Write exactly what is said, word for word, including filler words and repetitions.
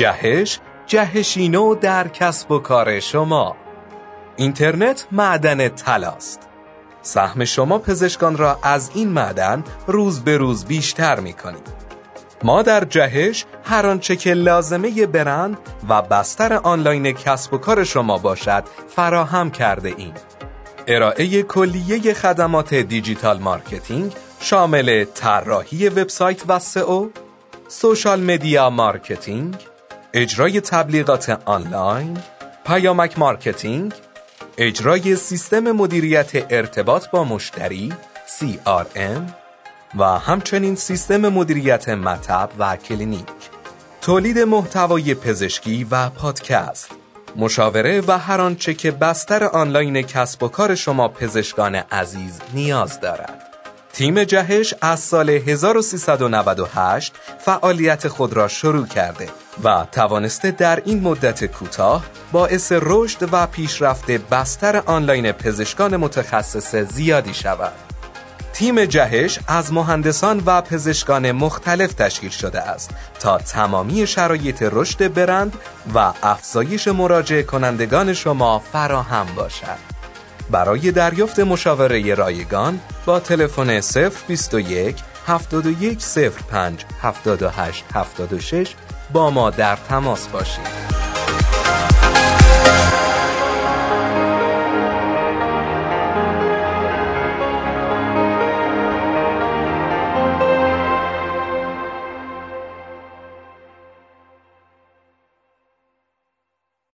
جهش، جهشی نو در کسب و کار شما. اینترنت معدن طلاست. سهم شما پزشکان را از این معدن روز به روز بیشتر می‌کنید. ما در جهش هر آنچه که لازمه برند و بستر آنلاین کسب و کار شما باشد فراهم کرده ایم. ارائه کلیه خدمات دیجیتال مارکتینگ شامل طراحی وبسایت و سئو، سوشال مدیا مارکتینگ، اجرای تبلیغات آنلاین، پیامک مارکتینگ، اجرای سیستم مدیریت ارتباط با مشتری سی آر ام و همچنین سیستم مدیریت مطب و کلینیک، تولید محتوای پزشکی و پادکست، مشاوره و هر آنچه که بستر آنلاین کسب و کار شما پزشکان عزیز نیاز دارد. تیم جهش از سال هزار و سیصد و نود و هشت فعالیت خود را شروع کرده و توانسته در این مدت کوتاه باعث رشد و پیشرفت بستر آنلاین پزشکان متخصص زیادی شود. تیم جهش از مهندسان و پزشکان مختلف تشکیل شده است تا تمامی شرایط رشد برند و افزایش مراجعه کنندگان شما فراهم باشد. برای دریافت مشاوره رایگان با تلفن صفر بیست و یک هفتاد و یک صفر پنج هفتاد و هشت هفتاد و شش با ما در تماس باشید.